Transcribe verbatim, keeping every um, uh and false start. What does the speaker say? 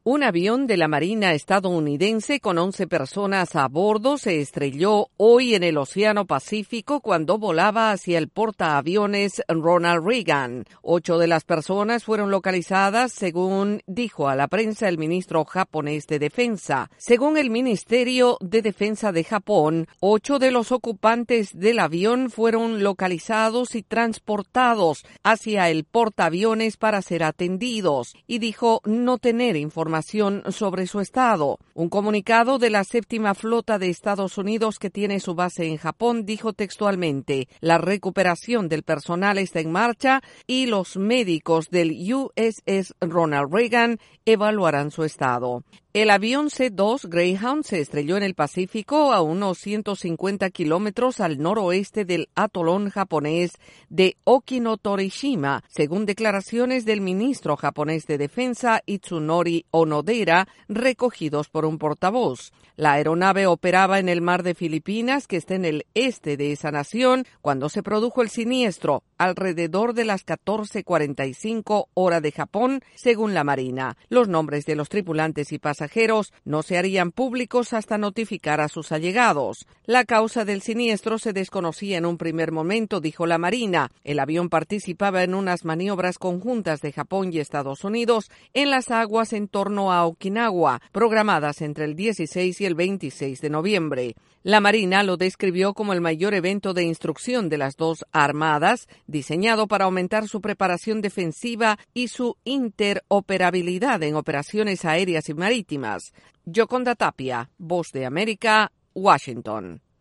Un avión de la Marina estadounidense con once personas a bordo se estrelló hoy en el Océano Pacífico cuando volaba hacia el portaaviones Ronald Reagan. Ocho de las personas fueron localizadas, según dijo a la prensa el ministro japonés de Defensa. Según el Ministerio de Defensa de Japón, ocho de los ocupantes del avión fueron localizados y transportados hacia el portaaviones para ser atendidos, y dijo no tener información sobre su estado. Un comunicado de la séptima flota de Estados Unidos que tiene su base en Japón dijo textualmente: la recuperación del personal está en marcha y los médicos del U S S Ronald Reagan evaluarán su estado. El avión C dos Greyhound se estrelló en el Pacífico a unos ciento cincuenta kilómetros al noroeste del atolón japonés de Okinotorishima, según declaraciones del ministro japonés de Defensa Itsunori Onodera, recogidos por un portavoz. La aeronave operaba en el mar de Filipinas, que está en el este de esa nación, cuando se produjo el siniestro, alrededor de las catorce cuarenta y cinco hora de Japón, según la Marina. Los nombres de los tripulantes y pasajeros no se harían públicos hasta notificar a sus allegados. La causa del siniestro se desconocía en un primer momento, dijo la Marina. El avión participaba en unas maniobras conjuntas de Japón y Estados Unidos en las aguas en torno a Okinawa, programadas entre el dieciséis y el veintiséis de noviembre. La Marina lo describió como el mayor evento de instrucción de las dos armadas, diseñado para aumentar su preparación defensiva y su interoperabilidad en operaciones aéreas y marítimas. Yoconda Tapia, Voz de América, Washington.